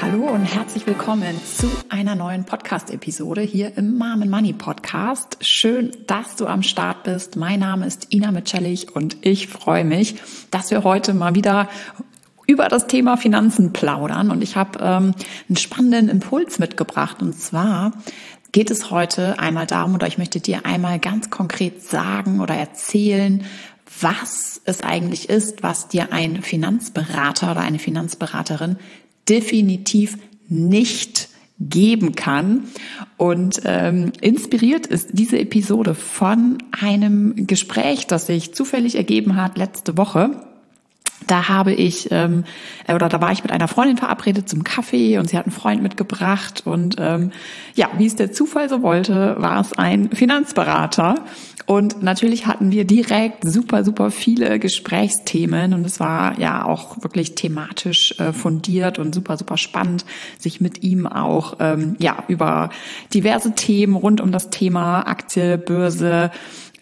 Hallo und herzlich willkommen zu einer neuen Podcast-Episode hier im Mom and Money Podcast. Schön, dass du am Start bist. Mein Name ist Ina Mitscherlich und ich freue mich, dass wir heute mal wieder über das Thema Finanzen plaudern. Und ich habe einen spannenden Impuls mitgebracht. Und zwar geht es heute einmal darum, oder ich möchte dir einmal ganz konkret sagen oder erzählen, was es eigentlich ist, was dir ein Finanzberater oder eine Finanzberaterin definitiv nicht geben kann. Und inspiriert ist diese Episode von einem Gespräch, das sich zufällig ergeben hat letzte Woche. Da habe ich da war ich mit einer Freundin verabredet zum Kaffee und sie hat einen Freund mitgebracht und wie es der Zufall so wollte, war es ein Finanzberater und natürlich hatten wir direkt super viele Gesprächsthemen und es war ja auch wirklich thematisch fundiert und super spannend, sich mit ihm auch über diverse Themen rund um das Thema Aktie, Börse,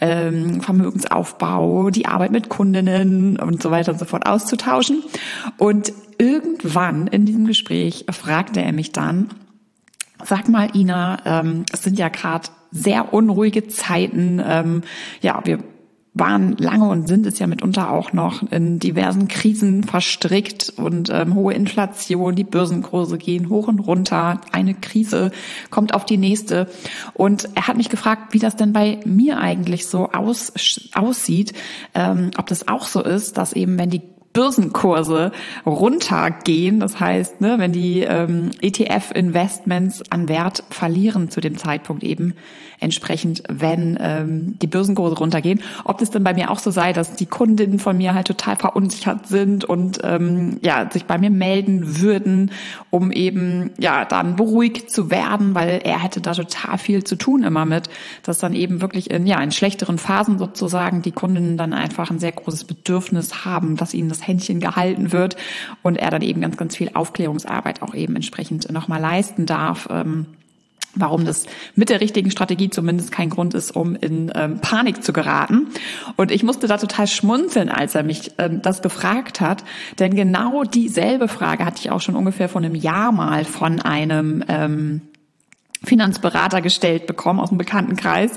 Vermögensaufbau, die Arbeit mit Kundinnen und so weiter und so fort auszutauschen. Und irgendwann in diesem Gespräch fragte er mich dann, sag mal Ina, es sind ja gerade sehr unruhige Zeiten, wir waren lange und sind es ja mitunter auch noch in diversen Krisen verstrickt und hohe Inflation, die Börsenkurse gehen hoch und runter, eine Krise kommt auf die nächste. Und er hat mich gefragt, wie das denn bei mir eigentlich so aussieht, ob das auch so ist, dass eben, wenn die Börsenkurse runtergehen, das heißt, wenn die ETF-Investments an Wert verlieren zu dem Zeitpunkt eben entsprechend, wenn die Börsenkurse runtergehen, ob das denn bei mir auch so sei, dass die Kundinnen von mir halt total verunsichert sind und sich bei mir melden würden, um eben dann beruhigt zu werden, weil er hätte da total viel zu tun immer mit, dass dann eben wirklich in schlechteren Phasen sozusagen die Kundinnen dann einfach ein sehr großes Bedürfnis haben, dass ihnen das Händchen gehalten wird und er dann eben ganz viel Aufklärungsarbeit auch eben entsprechend nochmal leisten darf, warum das mit der richtigen Strategie zumindest kein Grund ist, um in Panik zu geraten. Und ich musste da total schmunzeln, als er mich das gefragt hat, denn genau dieselbe Frage hatte ich auch schon ungefähr vor einem Jahr mal von einem Finanzberater gestellt bekommen aus dem Bekanntenkreis.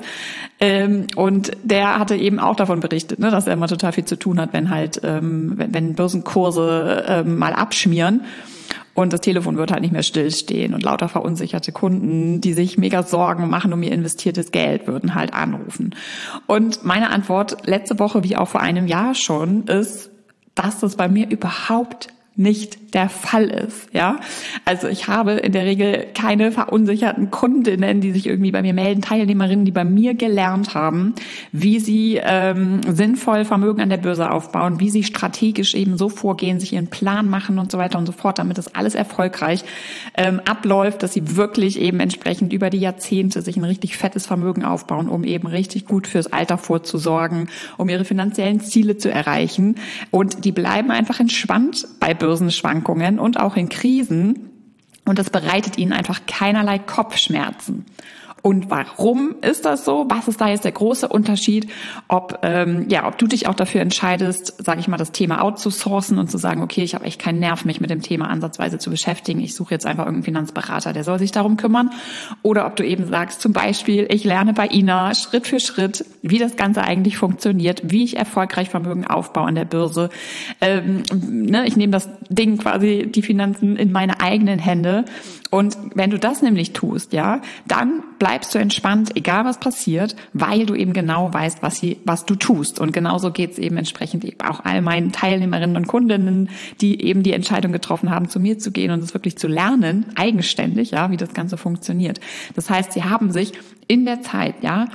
Und der hatte eben auch davon berichtet, dass er immer total viel zu tun hat, wenn Börsenkurse mal abschmieren. Und das Telefon wird halt nicht mehr stillstehen und lauter verunsicherte Kunden, die sich mega Sorgen machen um ihr investiertes Geld, würden halt anrufen. Und meine Antwort letzte Woche, wie auch vor einem Jahr schon, ist, dass das bei mir überhaupt nicht der Fall ist, ja. Also ich habe in der Regel keine verunsicherten Kundinnen, die sich irgendwie bei mir melden, Teilnehmerinnen, die bei mir gelernt haben, wie sie sinnvoll Vermögen an der Börse aufbauen, wie sie strategisch eben so vorgehen, sich ihren Plan machen und so weiter und so fort, damit das alles erfolgreich abläuft, dass sie wirklich eben entsprechend über die Jahrzehnte sich ein richtig fettes Vermögen aufbauen, um eben richtig gut fürs Alter vorzusorgen, um ihre finanziellen Ziele zu erreichen. Und die bleiben einfach entspannt bei Börsenschwankungen und auch in Krisen und das bereitet ihnen einfach keinerlei Kopfschmerzen. Und warum ist das so? Was ist da jetzt der große Unterschied? Ob du dich auch dafür entscheidest, sage ich mal, das Thema outzusourcen und zu sagen, okay, ich habe echt keinen Nerv, mich mit dem Thema ansatzweise zu beschäftigen. Ich suche jetzt einfach irgendeinen Finanzberater, der soll sich darum kümmern. Oder ob du eben sagst, zum Beispiel, ich lerne bei Ina Schritt für Schritt, wie das Ganze eigentlich funktioniert, wie ich erfolgreich Vermögen aufbaue an der Börse. Ich nehme das Ding quasi, die Finanzen in meine eigenen Hände. Und wenn du das nämlich tust, dann bleibst du entspannt, egal was passiert, weil du eben genau weißt, was du tust. Und genauso geht's eben entsprechend eben auch all meinen Teilnehmerinnen und Kundinnen, die eben die Entscheidung getroffen haben, zu mir zu gehen und es wirklich zu lernen, eigenständig, wie das Ganze funktioniert. Das heißt, sie haben sich in der Zeit,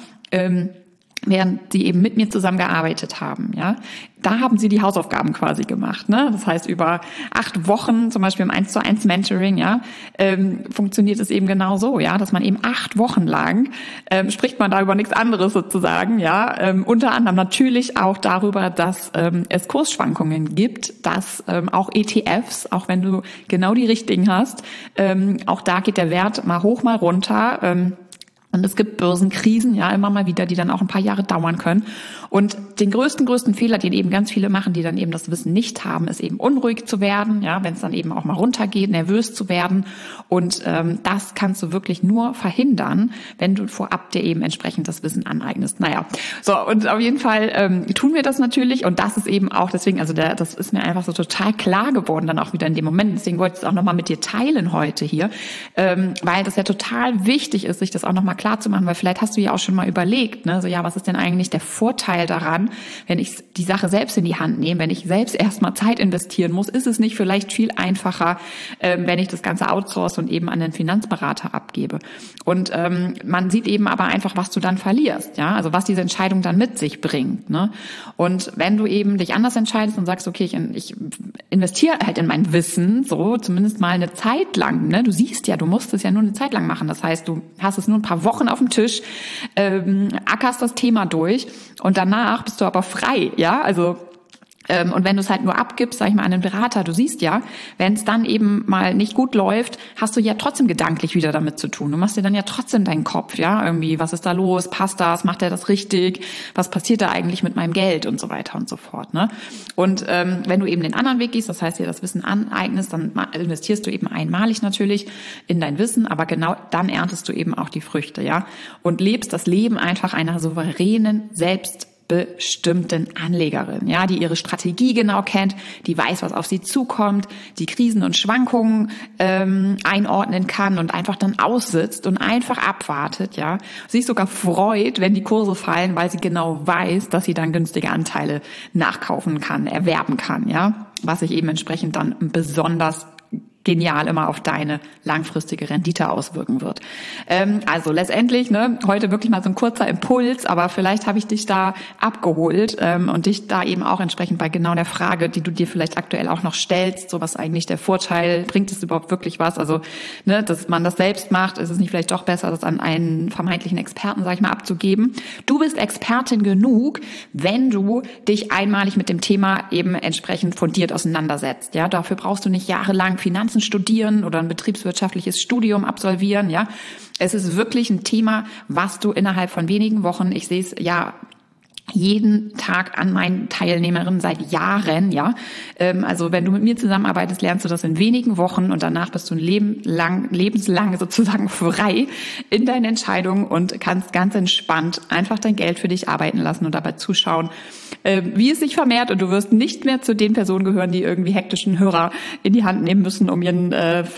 während sie eben mit mir zusammengearbeitet haben, da haben sie die Hausaufgaben quasi gemacht, Das heißt, über 8 Wochen, zum Beispiel im 1:1 Mentoring, funktioniert es eben genau so, dass man eben 8 Wochen lang, spricht man da über nichts anderes sozusagen, unter anderem natürlich auch darüber, dass es Kursschwankungen gibt, dass auch ETFs, auch wenn du genau die richtigen hast, auch da geht der Wert mal hoch, mal runter, Und es gibt Börsenkrisen, ja, immer mal wieder, die dann auch ein paar Jahre dauern können. Und den größten Fehler, den eben ganz viele machen, die dann eben das Wissen nicht haben, ist eben unruhig zu werden, ja, wenn es dann eben auch mal runtergeht, nervös zu werden. Und das kannst du wirklich nur verhindern, wenn du vorab dir eben entsprechend das Wissen aneignest. Naja, so, und auf jeden Fall tun wir das natürlich. Und das ist eben auch deswegen, also das ist mir einfach so total klar geworden, dann auch wieder in dem Moment. Deswegen wollte ich es auch nochmal mit dir teilen heute hier, weil das ja total wichtig ist, sich das auch nochmal klar zu machen, weil vielleicht hast du ja auch schon mal überlegt, ne, so ja, was ist denn eigentlich der Vorteil daran, wenn ich die Sache selbst in die Hand nehme, wenn ich selbst erstmal Zeit investieren muss, ist es nicht vielleicht viel einfacher, wenn ich das Ganze outsource und eben an den Finanzberater abgebe. Und man sieht eben aber einfach, was du dann verlierst, ja, also was diese Entscheidung dann mit sich bringt, ne? Und wenn du eben dich anders entscheidest und sagst, okay, ich investiere halt in mein Wissen, so zumindest mal eine Zeit lang, ne? Du siehst ja, du musst es ja nur eine Zeit lang machen. Das heißt, du hast es nur ein paar Wochen auf dem Tisch, ackerst das Thema durch und danach bist du aber frei, ja, also und wenn du es halt nur abgibst, sag ich mal, an einen Berater, du siehst ja, wenn es dann eben mal nicht gut läuft, hast du ja trotzdem gedanklich wieder damit zu tun. Du machst dir dann ja trotzdem deinen Kopf, ja, irgendwie, was ist da los, passt das, macht er das richtig, was passiert da eigentlich mit meinem Geld und so weiter und so fort, ne? Und wenn du eben den anderen Weg gehst, das heißt dir das Wissen aneignest, dann investierst du eben einmalig natürlich in dein Wissen, aber genau dann erntest du eben auch die Früchte, ja, und lebst das Leben einfach einer souveränen, selbstbestimmten Anlegerin, ja, die ihre Strategie genau kennt, die weiß, was auf sie zukommt, die Krisen und Schwankungen einordnen kann und einfach dann aussitzt und einfach abwartet, ja, sich sogar freut, wenn die Kurse fallen, weil sie genau weiß, dass sie dann günstige Anteile nachkaufen kann, erwerben kann, ja, was sich eben entsprechend dann besonders genial immer auf deine langfristige Rendite auswirken wird. Also letztendlich, ne, heute wirklich mal so ein kurzer Impuls, aber vielleicht habe ich dich da abgeholt und dich da eben auch entsprechend bei genau der Frage, die du dir vielleicht aktuell auch noch stellst, so was eigentlich der Vorteil, bringt es überhaupt wirklich was? Also, ne, dass man das selbst macht, ist es nicht vielleicht doch besser, das an einen vermeintlichen Experten, sag ich mal, abzugeben? Du bist Expertin genug, wenn du dich einmalig mit dem Thema eben entsprechend fundiert auseinandersetzt. Ja, dafür brauchst du nicht jahrelang Finanzen studieren oder ein betriebswirtschaftliches Studium absolvieren, ja. Es ist wirklich ein Thema, was du innerhalb von wenigen Wochen, ich sehe es ja jeden Tag an meinen Teilnehmerinnen seit Jahren, ja. Also wenn du mit mir zusammenarbeitest, lernst du das in wenigen Wochen und danach bist du ein lebenslang sozusagen frei in deinen Entscheidungen und kannst ganz entspannt einfach dein Geld für dich arbeiten lassen und dabei zuschauen, wie es sich vermehrt, und du wirst nicht mehr zu den Personen gehören, die irgendwie hektischen Hörer in die Hand nehmen müssen, um ihren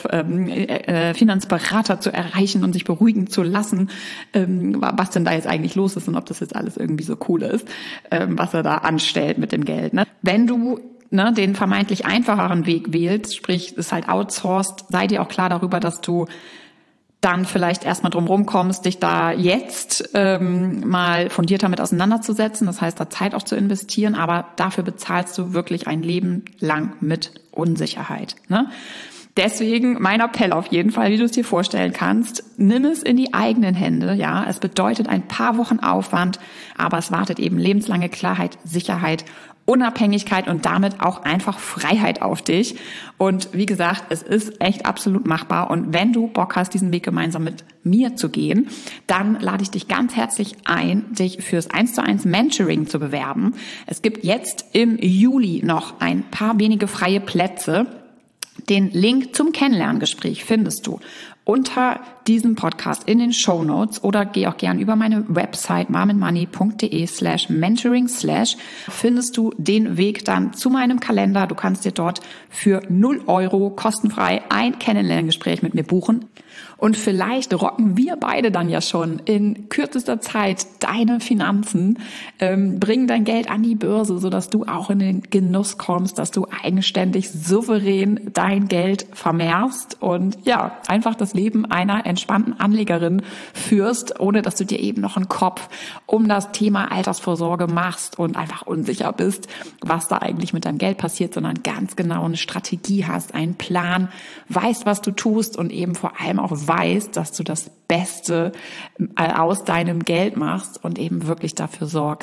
Finanzberater zu erreichen und sich beruhigen zu lassen, was denn da jetzt eigentlich los ist und ob das jetzt alles irgendwie so cool ist, was er da anstellt mit dem Geld. Ne? Wenn du den vermeintlich einfacheren Weg wählst, sprich es halt outsourced, sei dir auch klar darüber, dass du dann vielleicht erstmal drum rumkommst, dich da jetzt mal fundiert damit auseinanderzusetzen, das heißt, da Zeit auch zu investieren, aber dafür bezahlst du wirklich ein Leben lang mit Unsicherheit. Ne? Deswegen mein Appell auf jeden Fall, wie du es dir vorstellen kannst, nimm es in die eigenen Hände. Ja, es bedeutet ein paar Wochen Aufwand, aber es wartet eben lebenslange Klarheit, Sicherheit, Unabhängigkeit und damit auch einfach Freiheit auf dich. Und wie gesagt, es ist echt absolut machbar. Und wenn du Bock hast, diesen Weg gemeinsam mit mir zu gehen, dann lade ich dich ganz herzlich ein, dich fürs 1:1 Mentoring zu bewerben. Es gibt jetzt im Juli noch ein paar wenige freie Plätze. Den Link zum Kennenlerngespräch findest du unter diesem Podcast in den Shownotes oder geh auch gern über meine Website marmenmoney.de/mentoring/ findest du den Weg dann zu meinem Kalender. Du kannst dir dort für 0 € kostenfrei ein Kennenlerngespräch mit mir buchen. Und vielleicht rocken wir beide dann ja schon in kürzester Zeit deine Finanzen, bringen dein Geld an die Börse, sodass du auch in den Genuss kommst, dass du eigenständig, souverän dein Geld vermehrst und ja, einfach das Leben einer entspannten Anlegerin führst, ohne dass du dir eben noch einen Kopf um das Thema Altersvorsorge machst und einfach unsicher bist, was da eigentlich mit deinem Geld passiert, sondern ganz genau eine Strategie hast, einen Plan, weißt, was du tust und eben vor allem auch weißt, dass du das Beste aus deinem Geld machst und eben wirklich dafür sorgst,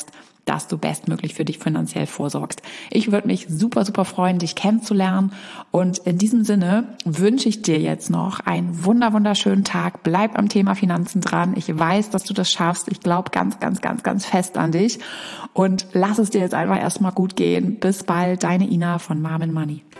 dass du bestmöglich für dich finanziell vorsorgst. Ich würde mich super, super freuen, dich kennenzulernen. Und in diesem Sinne wünsche ich dir jetzt noch einen wunderschönen Tag. Bleib am Thema Finanzen dran. Ich weiß, dass du das schaffst. Ich glaube ganz, ganz, ganz, ganz fest an dich. Und lass es dir jetzt einfach erstmal gut gehen. Bis bald, deine Ina von Mom and Money.